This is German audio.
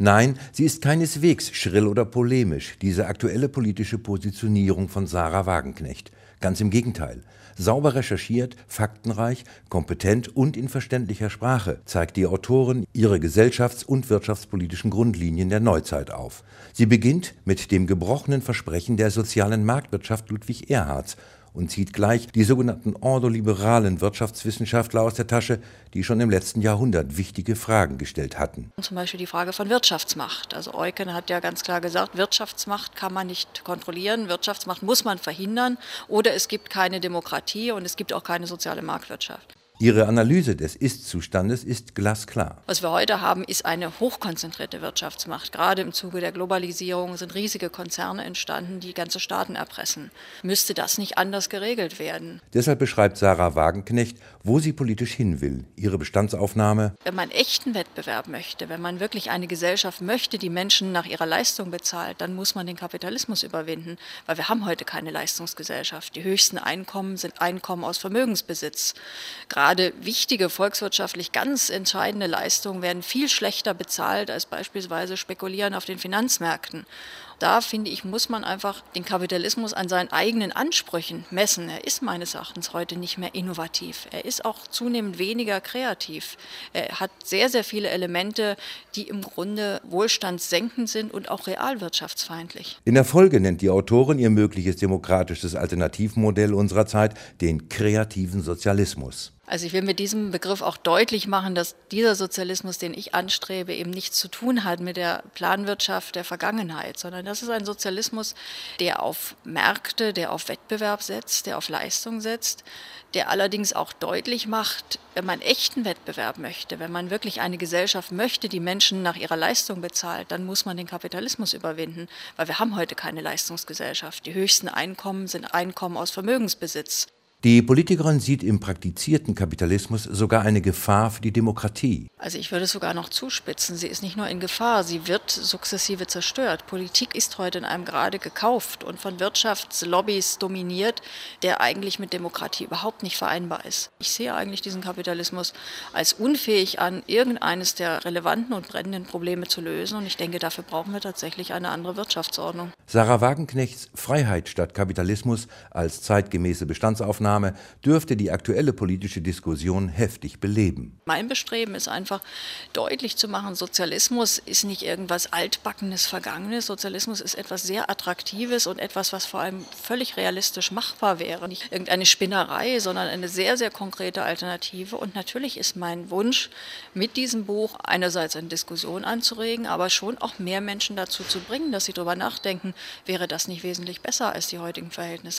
Nein, sie ist keineswegs schrill oder polemisch, diese aktuelle politische Positionierung von Sahra Wagenknecht. Ganz im Gegenteil. Sauber recherchiert, faktenreich, kompetent und in verständlicher Sprache zeigt die Autorin ihre gesellschafts- und wirtschaftspolitischen Grundlinien der Neuzeit auf. Sie beginnt mit dem gebrochenen Versprechen der sozialen Marktwirtschaft Ludwig Erhards und zieht gleich die sogenannten ordoliberalen Wirtschaftswissenschaftler aus der Tasche, die schon im letzten Jahrhundert wichtige Fragen gestellt hatten. Zum Beispiel die Frage von Wirtschaftsmacht. Also Eucken hat ja ganz klar gesagt, Wirtschaftsmacht kann man nicht kontrollieren, Wirtschaftsmacht muss man verhindern oder es gibt keine Demokratie und es gibt auch keine soziale Marktwirtschaft. Ihre Analyse des Ist-Zustandes ist glasklar. Was wir heute haben, ist eine hochkonzentrierte Wirtschaftsmacht. Gerade im Zuge der Globalisierung sind riesige Konzerne entstanden, die ganze Staaten erpressen. Müsste das nicht anders geregelt werden? Deshalb beschreibt Sahra Wagenknecht, wo sie politisch hin will. Ihre Bestandsaufnahme: Wenn man echten Wettbewerb möchte, wenn man wirklich eine Gesellschaft möchte, die Menschen nach ihrer Leistung bezahlt, dann muss man den Kapitalismus überwinden, weil wir haben heute keine Leistungsgesellschaft. Die höchsten Einkommen sind Einkommen aus Vermögensbesitz. Gerade wichtige volkswirtschaftlich ganz entscheidende Leistungen werden viel schlechter bezahlt als beispielsweise Spekulieren auf den Finanzmärkten. Da, finde ich, muss man einfach den Kapitalismus an seinen eigenen Ansprüchen messen. Er ist meines Erachtens heute nicht mehr innovativ. Er ist auch zunehmend weniger kreativ. Er hat sehr, sehr viele Elemente, die im Grunde wohlstandssenkend sind und auch realwirtschaftsfeindlich. In der Folge nennt die Autorin ihr mögliches demokratisches Alternativmodell unserer Zeit den kreativen Sozialismus. Also ich will mit diesem Begriff auch deutlich machen, dass dieser Sozialismus, den ich anstrebe, eben nichts zu tun hat mit der Planwirtschaft der Vergangenheit, sondern das ist ein Sozialismus, der auf Märkte, der auf Wettbewerb setzt, der auf Leistung setzt, der allerdings auch deutlich macht, wenn man echten Wettbewerb möchte, wenn man wirklich eine Gesellschaft möchte, die Menschen nach ihrer Leistung bezahlt, dann muss man den Kapitalismus überwinden, weil wir haben heute keine Leistungsgesellschaft. Die höchsten Einkommen sind Einkommen aus Vermögensbesitz. Die Politikerin sieht im praktizierten Kapitalismus sogar eine Gefahr für die Demokratie. Also ich würde es sogar noch zuspitzen. Sie ist nicht nur in Gefahr, sie wird sukzessive zerstört. Politik ist heute in einem Grade gekauft und von Wirtschaftslobbys dominiert, der eigentlich mit Demokratie überhaupt nicht vereinbar ist. Ich sehe eigentlich diesen Kapitalismus als unfähig an, irgendeines der relevanten und brennenden Probleme zu lösen. Und ich denke, dafür brauchen wir tatsächlich eine andere Wirtschaftsordnung. Sahra Wagenknechts Freiheit statt Kapitalismus als zeitgemäße Bestandsaufnahme dürfte die aktuelle politische Diskussion heftig beleben. Mein Bestreben ist einfach deutlich zu machen, Sozialismus ist nicht irgendwas Altbackenes, Vergangenes. Sozialismus ist etwas sehr Attraktives und etwas, was vor allem völlig realistisch machbar wäre. Nicht irgendeine Spinnerei, sondern eine sehr, sehr konkrete Alternative. Und natürlich ist mein Wunsch, mit diesem Buch einerseits eine Diskussion anzuregen, aber schon auch mehr Menschen dazu zu bringen, dass sie darüber nachdenken, wäre das nicht wesentlich besser als die heutigen Verhältnisse.